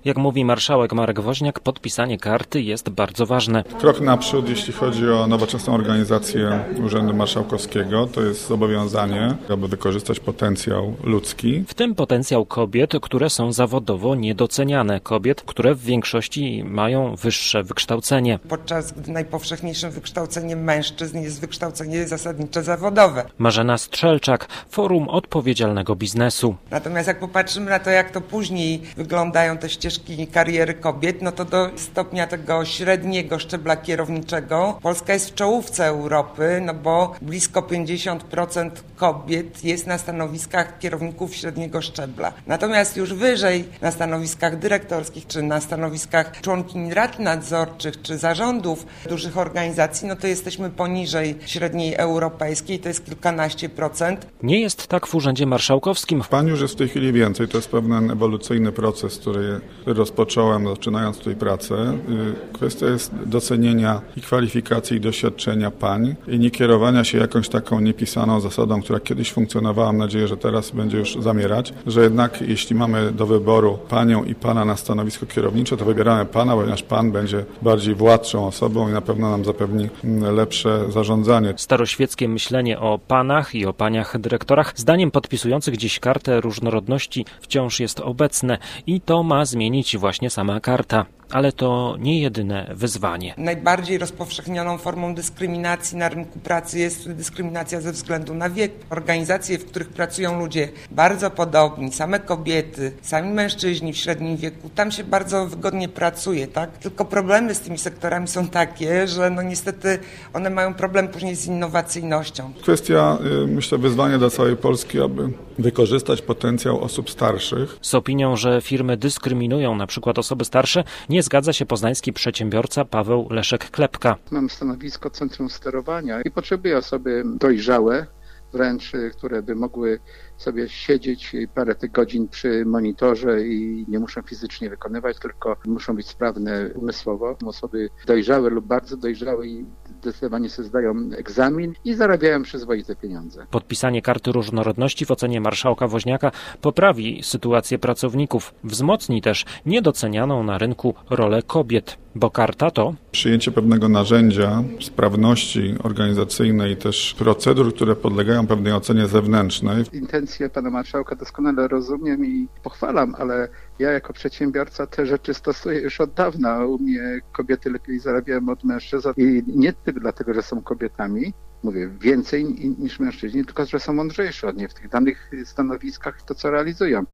Jak mówi marszałek Marek Woźniak, podpisanie karty jest bardzo ważne. Krok naprzód, jeśli chodzi o nowoczesną organizację Urzędu Marszałkowskiego, to jest zobowiązanie, aby wykorzystać potencjał ludzki. W tym potencjał kobiet, które są zawodowo niedoceniane. Kobiet, które w większości mają wyższe wykształcenie. Podczas gdy najpowszechniejszym wykształceniem mężczyzn jest wykształcenie zasadnicze zawodowe. Marzena Strzelczak, Forum Odpowiedzialnego Biznesu. Natomiast jak popatrzymy na to, jak to później wyglądają te ścieżki kariery kobiet, no to do stopnia tego średniego szczebla kierowniczego Polska jest w czołówce Europy, no bo blisko 50% kobiet jest na stanowiskach kierowników średniego szczebla. Natomiast już wyżej na stanowiskach dyrektorskich, czy na stanowiskach członkiń rad nadzorczych, czy zarządów dużych organizacji, no to jesteśmy poniżej średniej europejskiej, to jest kilkanaście procent. Nie jest tak w Urzędzie Marszałkowskim. Pań już jest w tej chwili więcej, to jest pewien ewolucyjny proces, który rozpocząłem zaczynając tutaj pracę. Kwestia jest docenienia i kwalifikacji i doświadczenia pań i nie kierowania się jakąś taką niepisaną zasadą, która kiedyś funkcjonowała, mam nadzieję, że teraz będzie już zamierać, że jednak jeśli mamy do wyboru panią i pana na stanowisko kierownicze, to wybieramy pana, ponieważ pan będzie bardziej władczą osobą i na pewno nam zapewni lepsze zarządzanie. Staroświeckie myślenie o panach i o paniach dyrektorach, zdaniem podpisujących dziś kartę różnorodności, wciąż jest obecne i to ma zmienić właśnie sama karta. Ale to nie jedyne wyzwanie. Najbardziej rozpowszechnioną formą dyskryminacji na rynku pracy jest dyskryminacja ze względu na wiek. Organizacje, w których pracują ludzie bardzo podobni, same kobiety, sami mężczyźni w średnim wieku, tam się bardzo wygodnie pracuje, tak? Tylko problemy z tymi sektorami są takie, że no niestety one mają problem później z innowacyjnością. Kwestia, myślę, wyzwanie dla całej Polski, aby wykorzystać potencjał osób starszych. Z opinią, że firmy dyskryminują na przykład osoby starsze, nie zgadza się poznański przedsiębiorca Paweł Leszek-Klepka. Mam stanowisko centrum sterowania i potrzebuję osoby dojrzałe, wręcz które by mogły sobie siedzieć parę tych godzin przy monitorze i nie muszą fizycznie wykonywać, tylko muszą być sprawne umysłowo. Osoby dojrzałe lub bardzo dojrzałe i zdecydowanie sobie zdają egzamin i zarabiają przyzwoite pieniądze. Podpisanie karty różnorodności w ocenie marszałka Woźniaka poprawi sytuację pracowników, wzmocni też niedocenianą na rynku rolę kobiet, bo karta to przyjęcie pewnego narzędzia, sprawności organizacyjnej i też procedur, które podlegają pewnej ocenie zewnętrznej. Intencje pana marszałka doskonale rozumiem i pochwalam, ale ja jako przedsiębiorca te rzeczy stosuję już od dawna. U mnie kobiety lepiej zarabiają od mężczyzn i nie tylko dlatego, że są kobietami, mówię więcej niż mężczyźni, tylko że są mądrzejsze od nich w tych danych stanowiskach to, co realizują.